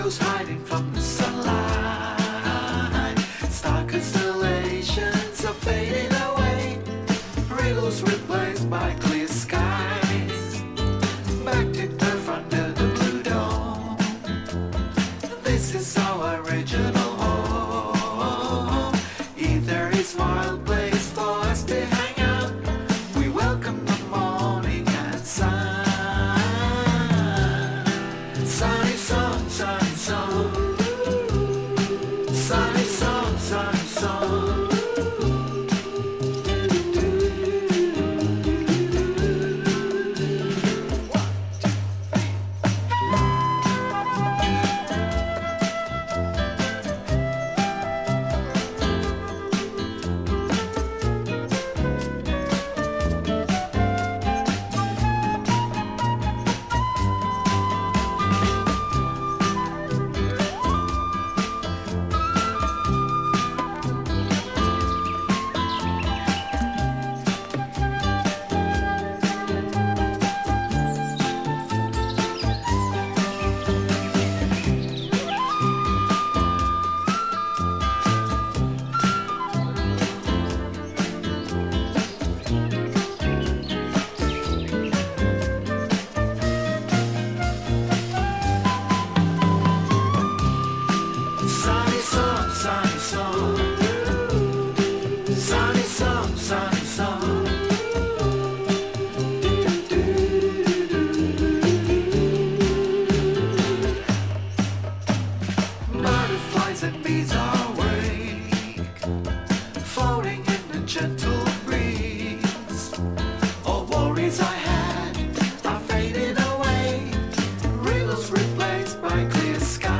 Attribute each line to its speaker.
Speaker 1: Shadows hiding from the sunlight. Star constellations are fading away. Riddles replaced by clear skies. Back to Earth under the blue dome. This is our original home. Ether is wild place for us to hang out. We welcome the morning and sun. Sunny song, sunny song. Sunny song, sunny song. Sunny song, sunny song. Sunny song, sunny song. Butterflies and bees